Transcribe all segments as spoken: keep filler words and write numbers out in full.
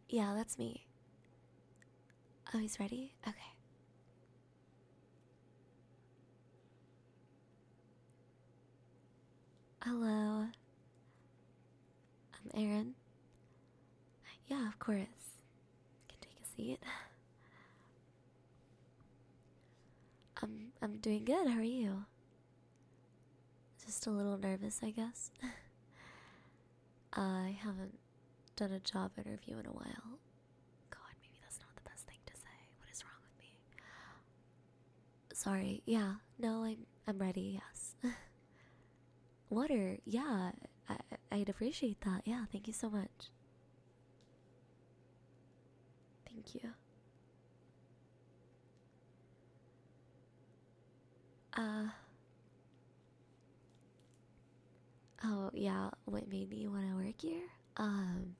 Yeah, that's me. Oh, he's ready? Okay. Hello, I'm Aaron. Yeah, of course. Can take a seat. I'm I'm doing good. How are you? Just a little nervous, I guess. I haven't done a job interview in a while. God, maybe that's not the best thing to say. What is wrong with me? Sorry. Yeah. No, I'm I'm ready. Yes. Water. Yeah. I I'd appreciate that. Yeah. Thank you so much. Thank you. Uh. Oh yeah. What made me want to work here? Um.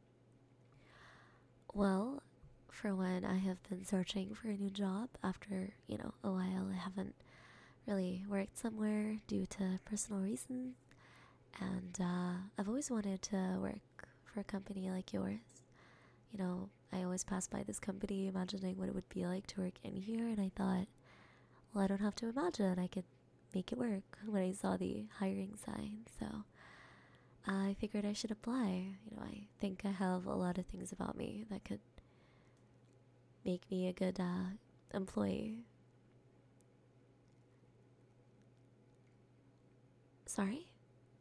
Well, for one, I have been searching for a new job after, you know, a while. I haven't really worked somewhere due to personal reasons. And uh, I've always wanted to work for a company like yours. You know, I always pass by this company imagining what it would be like to work in here, and I thought, well, I don't have to imagine. I could make it work when I saw the hiring sign. So I figured I should apply. You know, I think I have a lot of things about me that could make me a good uh, employee. Sorry?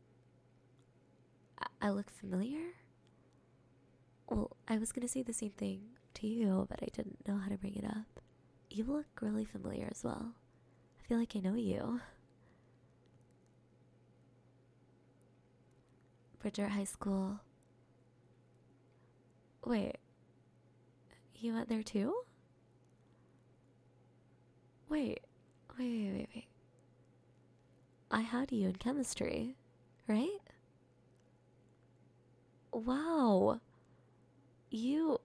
I, I look familiar? Well, I was gonna say the same thing to you, but I didn't know how to bring it up. You look really familiar as well. I feel like I know you. Bridger High School. Wait, you went there too? Wait, wait, wait, wait, wait. I had you in chemistry, right? Wow, you.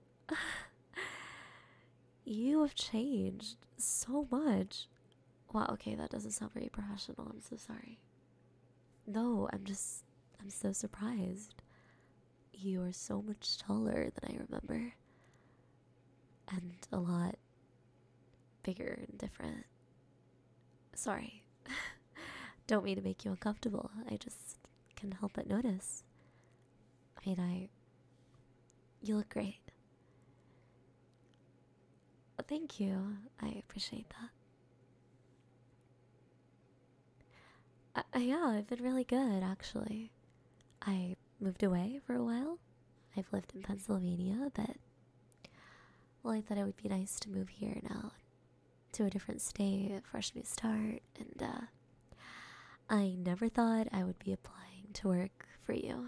You have changed so much. Wow, okay, that doesn't sound very professional. I'm so sorry. No, I'm just. I'm so surprised. You are so much taller than I remember. And a lot bigger and different. Sorry. Don't mean to make you uncomfortable. I just can help but notice. I mean, I. You look great. Thank you. I appreciate that. Uh, yeah, I've been really good, actually. I moved away for a while. I've lived in Pennsylvania, but. Well, I thought it would be nice to move here now to a different state, a fresh new start, and, uh. I never thought I would be applying to work for you.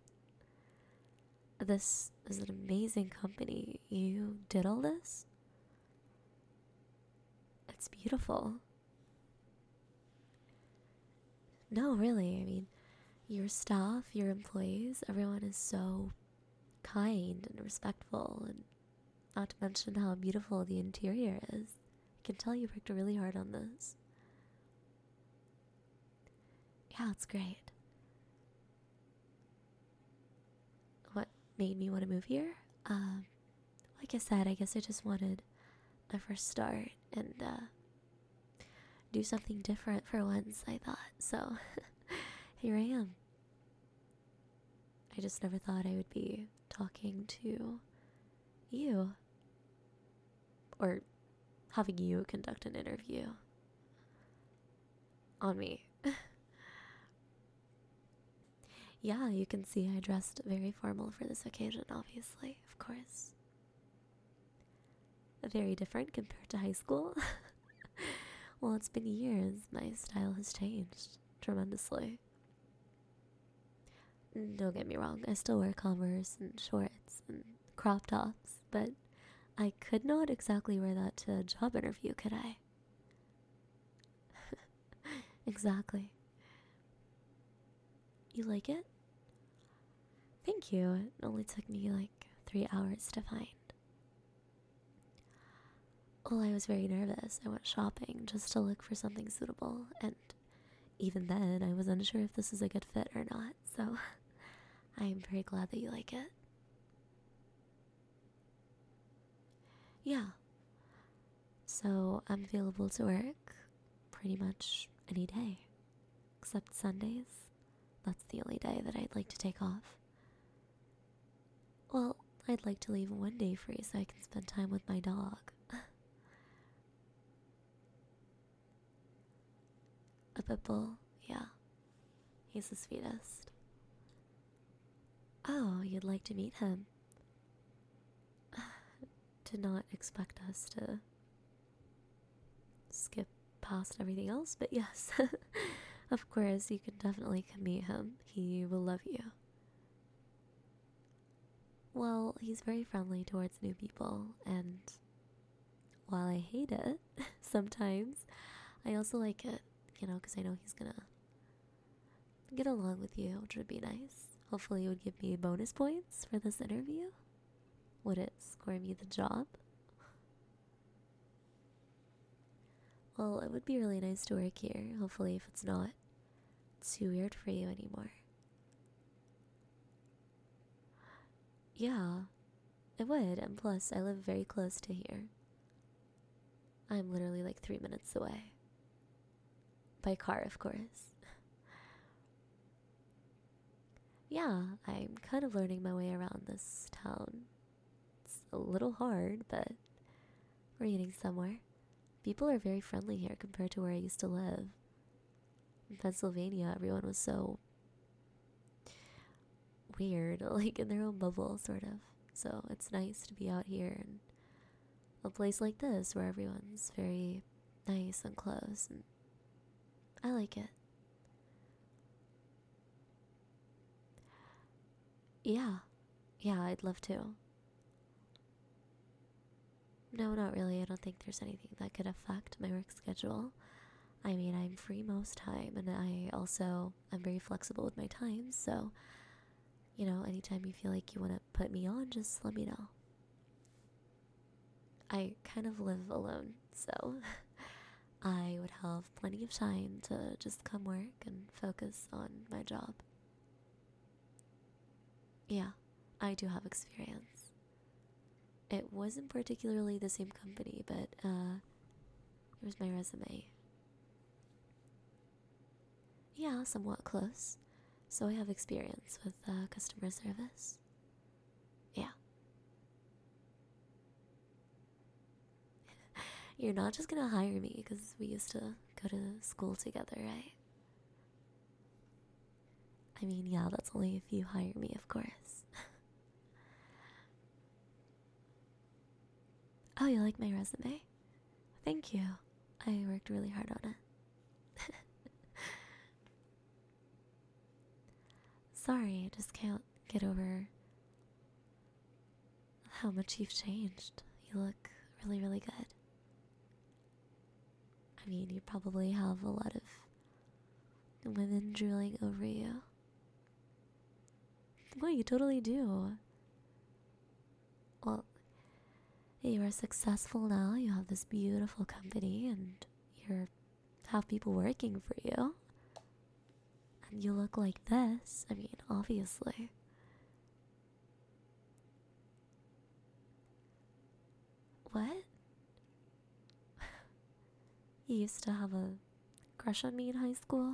This is an amazing company. You did all this? It's beautiful. No, really. I mean, your staff, your employees, everyone is so kind and respectful, and not to mention how beautiful the interior is. I can tell you worked really hard on this. Yeah, it's great. What made me want to move here? Um, like I said, I guess I just wanted my first start and uh, do something different for once, I thought. So here I am. I just never thought I would be talking to you or having you conduct an interview on me. Yeah, you can see I dressed very formal for this occasion, obviously, of course. Very different compared to high school. Well, it's been years. My style has changed tremendously. Don't get me wrong, I still wear Converse and shorts and crop tops, but I could not exactly wear that to a job interview, could I? Exactly. You like it? Thank you. It only took me like three hours to find. Well, I was very nervous. I went shopping just to look for something suitable, and even then, I was unsure if this is a good fit or not, so I am very glad that you like it. Yeah, so I'm available to work pretty much any day, except Sundays. That's the only day that I'd like to take off. Well, I'd like to leave one day free so I can spend time with my dog. A pit bull, yeah. He's the sweetest. Oh, you'd like to meet him? Did not expect us to skip past everything else, but yes. Of course, you can definitely come meet him. He will love you. Well, he's very friendly towards new people, and while I hate it sometimes, I also like it, you know, because I know he's gonna get along with you, which would be nice. Hopefully, it would give me bonus points for this interview. Would it score me the job? Well, it would be really nice to work here, hopefully, if it's not too weird for you anymore. Yeah, it would, and plus, I live very close to here. I'm literally like three minutes away. By car, of course. Yeah, I'm kind of learning my way around this town. It's a little hard, but we're getting somewhere. People are very friendly here compared to where I used to live. In Pennsylvania, everyone was so weird, like in their own bubble, sort of. So it's nice to be out here in a place like this where everyone's very nice and close, and I like it. Yeah, yeah, I'd love to. No, not really. I don't think there's anything that could affect my work schedule. I mean, I'm free most time, and I also I'm very flexible with my times, so you know, anytime you feel like you want to put me on, just let me know. I kind of live alone, so I would have plenty of time to just come work and focus on my job. Yeah, I do have experience. It wasn't particularly the same company, but uh, here's my resume. Yeah, somewhat close. So I have experience with uh, customer service. Yeah. You're not just gonna hire me because we used to go to school together, right? I mean, yeah, that's only if you hire me, of course. Oh, you like my resume? Thank you. I worked really hard on it. Sorry, I just can't get over how much you've changed. You look really, really good. I mean, you probably have a lot of women drooling over you. Well, you totally do. Well, you are successful now. You have this beautiful company, and you have people working for you. And you look like this. I mean, obviously. What? You used to have a crush on me in high school?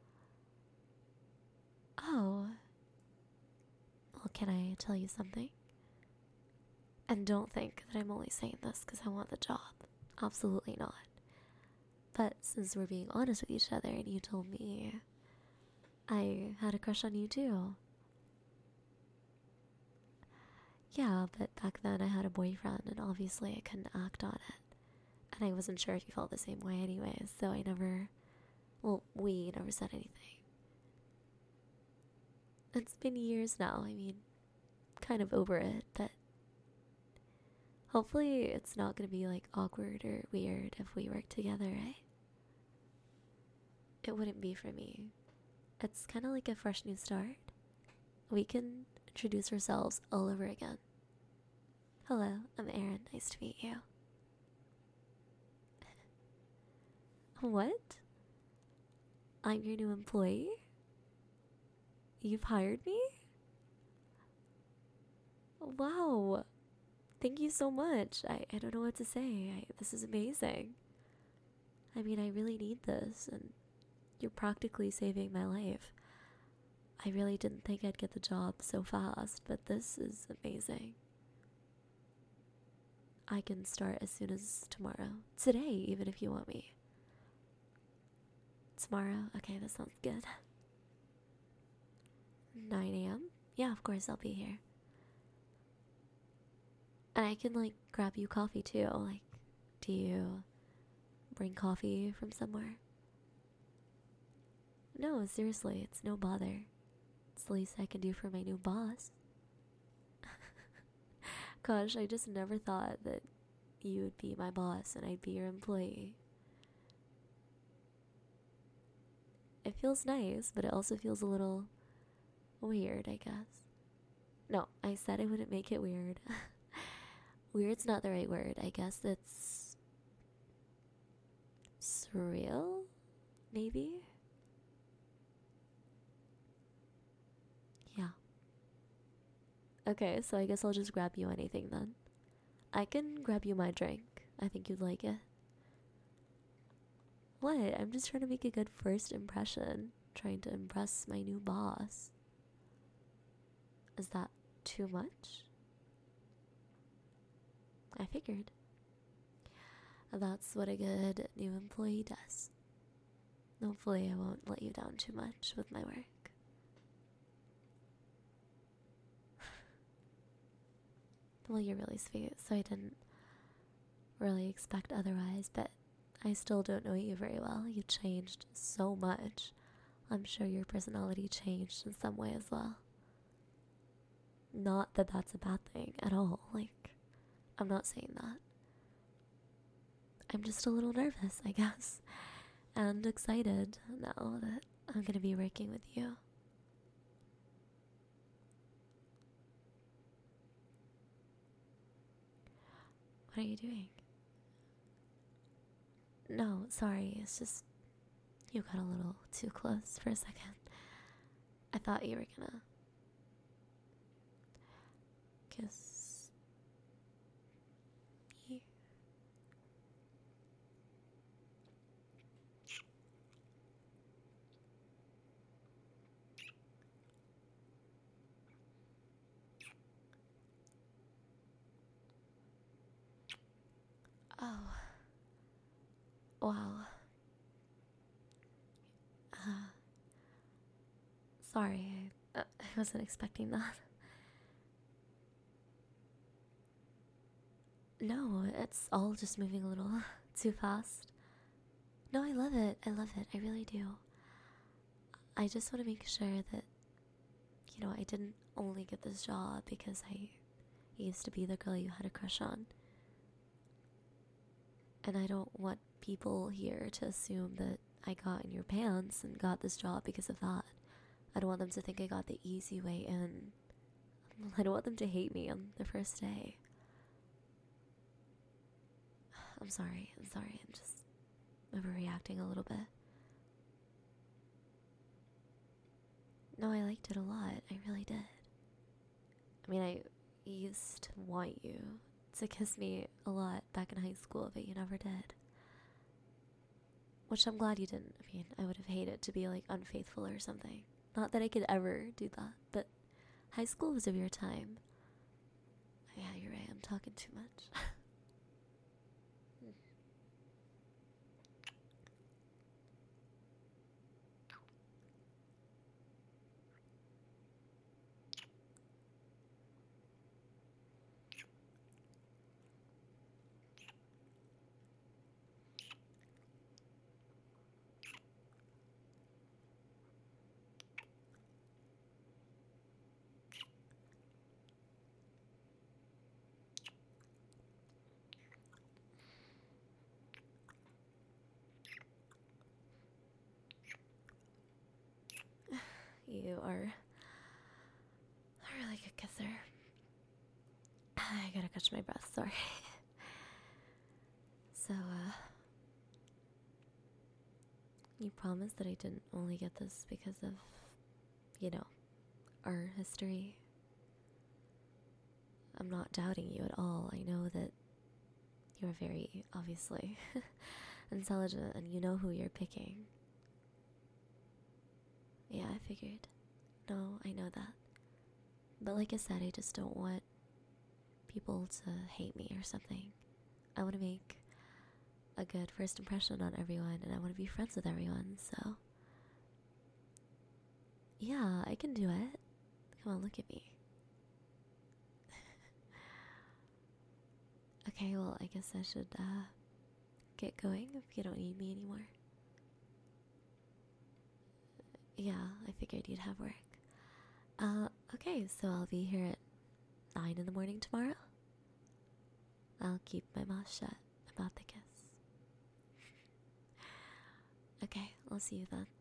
Oh. Well, can I tell you something? And don't think that I'm only saying this because I want the job. Absolutely not. But since we're being honest with each other and you told me I had a crush on you too. Yeah, but back then I had a boyfriend and obviously I couldn't act on it. And I wasn't sure if you felt the same way anyways, so I never, well, we never said anything. It's been years now, I mean, kind of over it, but hopefully it's not gonna be like awkward or weird if we work together, right? It wouldn't be for me. It's kind of like a fresh new start. We can introduce ourselves all over again. Hello, I'm Erin. Nice to meet you. What? I'm your new employee? You've hired me? Wow. Thank you so much. I, I don't know what to say. I, this is amazing. I mean, I really need this, and you're practically saving my life. I really didn't think I'd get the job so fast, but this is amazing. I can start as soon as tomorrow. Today, even if you want me. Tomorrow? Okay, that sounds good. nine a m? Yeah, of course, I'll be here. And I can, like, grab you coffee too. Like, do you bring coffee from somewhere? No, seriously, it's no bother. It's the least I can do for my new boss. Gosh, I just never thought that you would be my boss and I'd be your employee. It feels nice, but it also feels a little weird, I guess. No, I said I wouldn't make it weird. Weird's not the right word. I guess it's surreal, maybe? Yeah. Okay, so I guess I'll just grab you anything then. I can grab you my drink. I think you'd like it. What? I'm just trying to make a good first impression. Trying to impress my new boss. Is that too much? I figured. That's what a good new employee does. Hopefully I won't let you down too much with my work. Well, you're really sweet, so I didn't really expect otherwise, but I still don't know you very well. You changed so much. I'm sure your personality changed in some way as well. Not that that's a bad thing at all. Like, I'm not saying that. I'm just a little nervous, I guess, and excited now that I'm gonna be working with you. What are you doing? No, sorry, it's just you got a little too close for a second. I thought you were gonna kiss me. Oh, wow. Uh, sorry, I, uh, I wasn't expecting that. No, it's all just moving a little too fast. No, I love it. I love it. I really do. I just want to make sure that, you know, I didn't only get this job because I used to be the girl you had a crush on. And I don't want people here to assume that I got in your pants and got this job because of that. I don't want them to think I got the easy way in. I don't want them to hate me on the first day. I'm sorry, I'm sorry, I'm just overreacting a little bit. No, I liked it a lot, I really did. I mean, I used to want you to kiss me a lot back in high school, but you never did. Which I'm glad you didn't. I mean, I would have hated to be like unfaithful or something. Not that I could ever do that, but high school was a weird time. Yeah, you're right, I'm talking too much. You are a really good kisser. I gotta catch my breath, sorry. So, uh, you promised that I didn't only get this because of, you know, our history. I'm not doubting you at all. I know that you're very, obviously, intelligent and you know who you're picking. Yeah, I figured. No, I know that. But like I said, I just don't want people to hate me or something. I want to make a good first impression on everyone, and I want to be friends with everyone, so. Yeah, I can do it. Come on, look at me. Okay, well, I guess I should, uh, get going if you don't need me anymore. Yeah, I figured you'd have work. Uh, okay, so I'll be here at nine in the morning tomorrow. I'll keep my mouth shut about the kiss. Okay, I'll see you then.